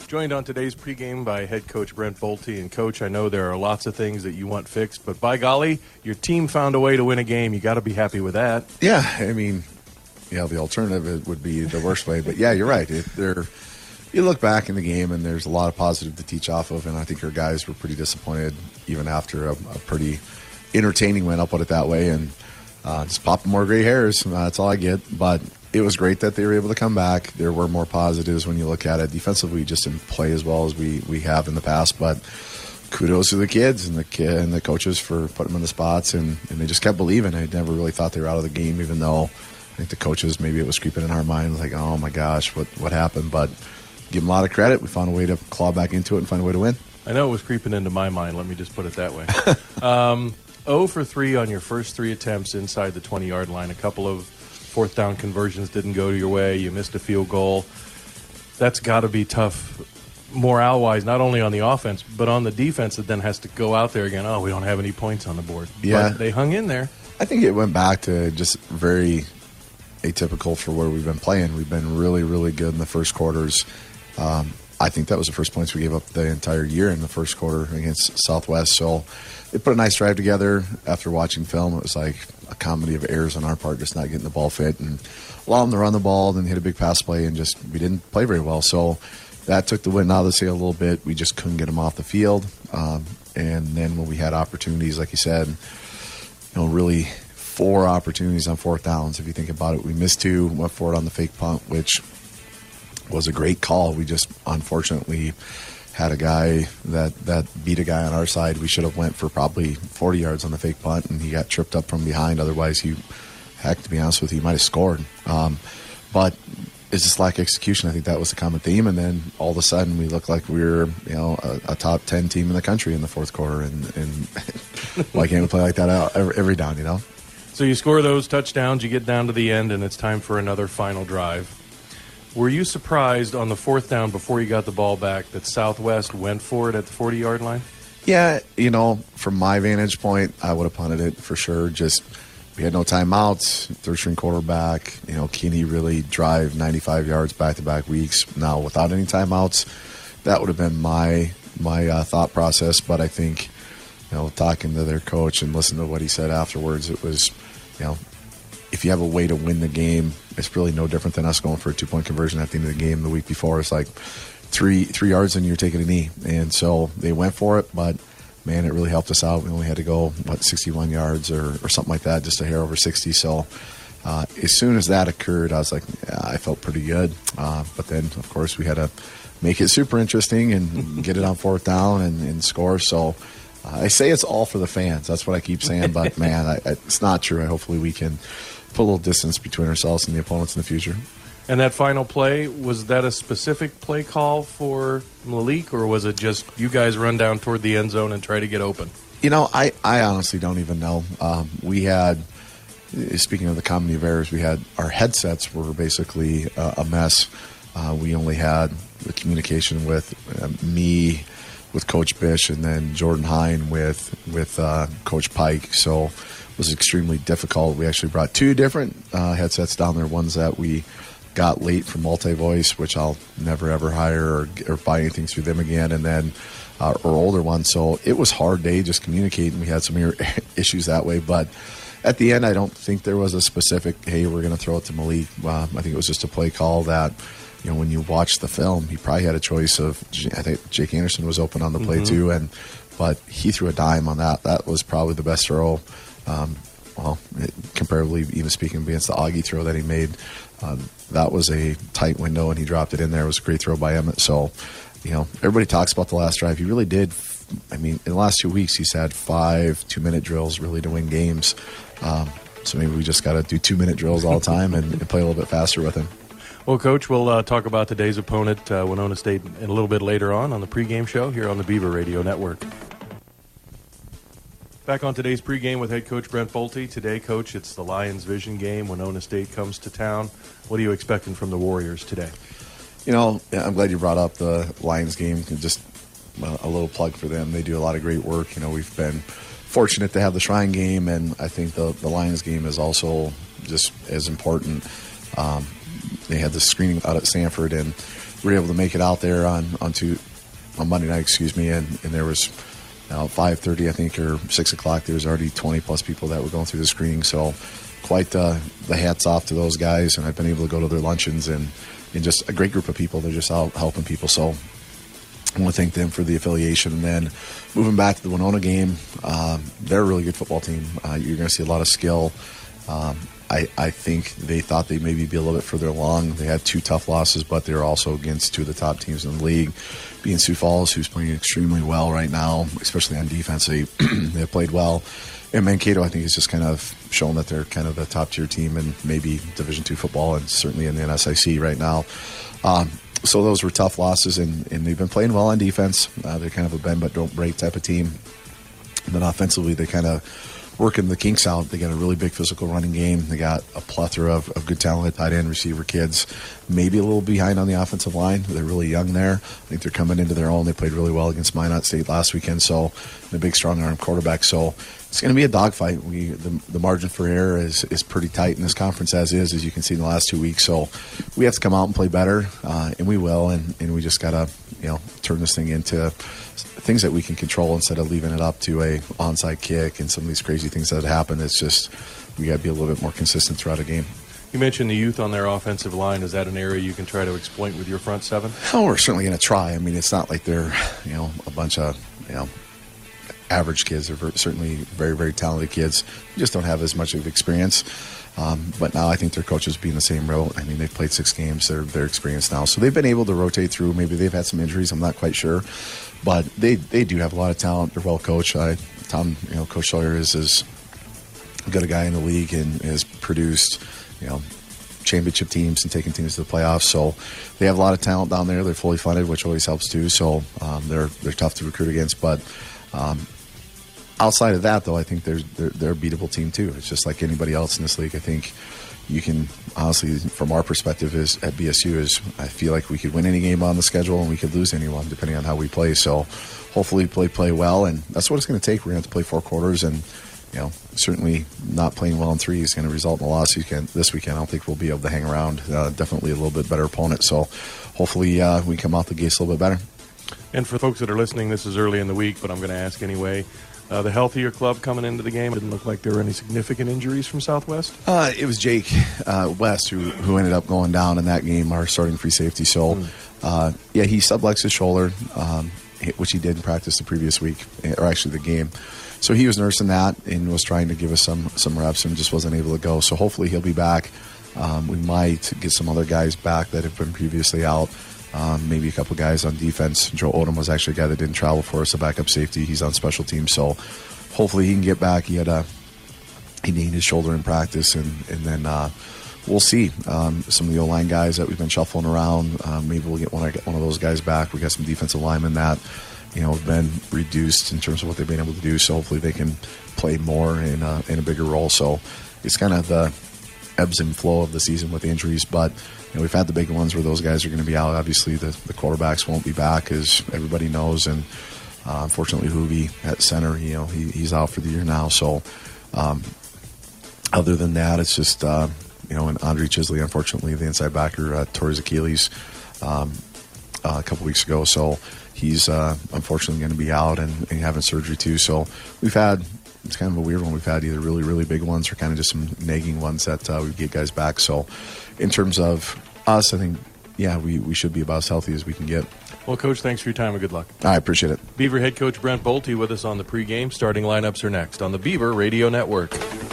Joined on today's pregame by head coach Brent Bolte. And, Coach, I know there are lots of things that you want fixed, but by golly, your team found a way to win a game. You got to be happy with that. Yeah, I mean, the alternative would be the worst way. But, yeah, you're right. You look back in the game, and there's a lot of positive to teach off of, and I think our guys were pretty disappointed even after a pretty entertaining win, I'll put it that way, and just popping more gray hairs. That's all I get. But it was great that they were able to come back. There were more positives when you look at it. Defensively, we just didn't play as well as we have in the past, but kudos to the kids and the coaches for putting them in the spots, and they just kept believing. I never really thought they were out of the game, even though I think the coaches, maybe it was creeping in our mind, like, oh my gosh, what happened? But give them a lot of credit. We found a way to claw back into it and find a way to win. I know it was creeping into my mind. Let me just put it that way. 0 for 3 on your first 3 attempts inside the 20-yard line. A couple of fourth down conversions didn't go your way. You missed a field goal. That's got to be tough morale-wise, not only on the offense, but on the defense that then has to go out there again. Oh, we don't have any points on the board. Yeah. But they hung in there. I think it went back to just very atypical for where we've been playing. We've been really, really good in the first quarters. I think that was the first points we gave up the entire year in the first quarter against Southwest. So they put a nice drive together. After watching film, it was like a comedy of errors on our part, just not getting the ball fit and allow them to run the ball, then hit a big pass play, and just we didn't play very well. So that took the win out of the sail a little bit. We just couldn't get them off the field. And then when we had opportunities, like you said, really 4 opportunities on fourth downs. If you think about it, we missed 2, went for it on the fake punt, which was a great call. We just unfortunately had a guy that beat a guy on our side. We should have went for probably 40 yards on the fake punt, and he got tripped up from behind. Otherwise, to be honest with you, he might have scored. But it's just lack of execution. I think that was the common theme. And then all of a sudden, we looked like we were, a top 10 team in the country in the fourth quarter. And why can't we play like that out every down, So you score those touchdowns, you get down to the end, and it's time for another final drive. Were you surprised on the fourth down before you got the ball back that Southwest went for it at the 40-yard line? Yeah, from my vantage point, I would have punted it for sure. Just we had no timeouts, third-string quarterback. Kinney really drive 95 yards back-to-back weeks. Now, without any timeouts, that would have been my thought process. But I think, talking to their coach and listening to what he said afterwards, it was, if you have a way to win the game, it's really no different than us going for a 2-point conversion at the end of the game the week before. It's like three yards and you're taking a knee. And so they went for it, but, man, it really helped us out. We only had to go, 61 yards or something like that, just a hair over 60. So as soon as that occurred, I was like, yeah, I felt pretty good. But then, of course, we had to make it super interesting and get it on fourth down and score. So I say it's all for the fans. That's what I keep saying. But, man, it's not true. Hopefully we can put a little distance between ourselves and the opponents in the future. And that final play, was that a specific play call for Malik, or was it just you guys run down toward the end zone and try to get open? I honestly don't even know. We had, speaking of the comedy of errors, we had our headsets were basically a mess. We only had the communication with me, with Coach Bish, and then Jordan Hine with Coach Pike. So it was extremely difficult. We actually brought 2 different headsets down there, ones that we got late from Multi-Voice, which I'll never ever hire or buy anything through them again, and then our older one. So it was a hard day just communicating. We had some issues that way, but at the end, I don't think there was a specific, hey, we're going to throw it to Malik. I think it was just a play call that, when you watch the film, he probably had a choice of, I think Jake Anderson was open on the play too, but he threw a dime on that. That was probably the best throw. Comparatively, even speaking against the Augie throw that he made, that was a tight window, and he dropped it in there. It was a great throw by Emmett. So, everybody talks about the last drive. He really did. In the last 2 weeks, he's had 5 2-minute drills really to win games. So maybe we just got to do 2-minute drills all the time and play a little bit faster with him. Well, Coach, we'll talk about today's opponent, Winona State, in a little bit later on the pregame show here on the Beaver Radio Network. Back on today's pregame with head coach Brent Bolte. Today, Coach, it's the Lions Vision game. Winona State comes to town. What are you expecting from the Warriors today? I'm glad you brought up the Lions game. Just a little plug for them. They do a lot of great work. We've been fortunate to have the Shrine game, and I think the Lions game is also just as important. They had the screening out at Sanford, and we were able to make it out there on Monday night, and there was 5:30, I think, or 6 o'clock. There was already 20+ people that were going through the screening. So quite the hats off to those guys, and I've been able to go to their luncheons and just a great group of people. They're just out helping people. So I want to thank them for the affiliation. And then moving back to the Winona game, they're a really good football team. You're going to see a lot of skill. I think they thought they'd maybe be a little bit further along. They had 2 tough losses, but they were also against 2 of the top teams in the league, being Sioux Falls, who's playing extremely well right now, especially on defense. They have played well. And Mankato, I think, has just kind of shown that they're kind of the top-tier team in maybe Division II football and certainly in the NSIC right now. So those were tough losses, and they've been playing well on defense. They're kind of a bend-but-don't-break type of team. And then offensively, they kind of working the kinks out. They got a really big physical running game. They got a plethora of good talent, tight end, receiver kids. Maybe a little behind on the offensive line. They're really young there. I think they're coming into their own. They played really well against Minot State last weekend. So the big, strong arm quarterback. So it's going to be a dogfight. The margin for error is pretty tight in this conference as you can see in the last 2 weeks. So we have to come out and play better, and we will. And we just got to turn this thing into things that we can control instead of leaving it up to a onside kick and some of these crazy things that happen. It's just we got to be a little bit more consistent throughout a game. You mentioned the youth on their offensive line. Is that an area you can try to exploit with your front seven? Oh, we're certainly going to try. I mean, it's not like they're a bunch of average kids. They're certainly very, very talented kids. They just don't have as much of experience. But now I think their coaches being the same road. I mean, they've played 6 games. They're experienced now. So they've been able to rotate through. Maybe they've had some injuries. I'm not quite sure. But they do have a lot of talent. They're well coached. Coach Sawyer is as good a guy in the league and has produced, championship teams and taken teams to the playoffs. So they have a lot of talent down there. They're fully funded, which always helps too. So they're tough to recruit against. But outside of that, though, I think they're a beatable team too. It's just like anybody else in this league. I think you can honestly, from our perspective, is at BSU, I feel like we could win any game on the schedule and we could lose any one depending on how we play. So hopefully play well, and that's what it's going to take. We're going to have to play 4 quarters, and certainly not playing well in 3 is going to result in a loss this weekend. I don't think we'll be able to hang around. Definitely a little bit better opponent. So hopefully we come out the gates a little bit better. And for folks that are listening, this is early in the week, but I'm going to ask anyway. The healthier club coming into the game, it didn't look like there were any significant injuries from Southwest? It was Jake West who ended up going down in that game, our starting free safety. So, he subluxed his shoulder, which he did in practice the previous week, or actually the game. So he was nursing that and was trying to give us some reps and just wasn't able to go. So hopefully he'll be back. We might get some other guys back that have been previously out. Maybe a couple guys on defense. Joe Odom was actually a guy that didn't travel for us, a backup safety. He's on special teams, so hopefully he can get back. He needed his shoulder in practice, and then we'll see. Some of the O-line guys that we've been shuffling around, maybe we'll get one of those guys back. We got some defensive linemen that have been reduced in terms of what they've been able to do, so hopefully they can play more in a bigger role. So it's kind of the ebbs and flow of the season with injuries, but we've had the big ones where those guys are going to be out. Obviously, the quarterbacks won't be back, as everybody knows, and unfortunately, Hoovie at center, he's out for the year now. So, other than that, it's just and Andre Chisley, unfortunately, the inside backer, tore his Achilles a couple weeks ago. So he's unfortunately going to be out and having surgery too. So it's kind of a weird one. We've had either really, really big ones or kind of just some nagging ones that we get guys back. So in terms of us, I think, we should be about as healthy as we can get. Well, Coach, thanks for your time and good luck. I appreciate it. Beaver head coach Brent Bolte with us on the pregame. Starting lineups are next on the Beaver Radio Network.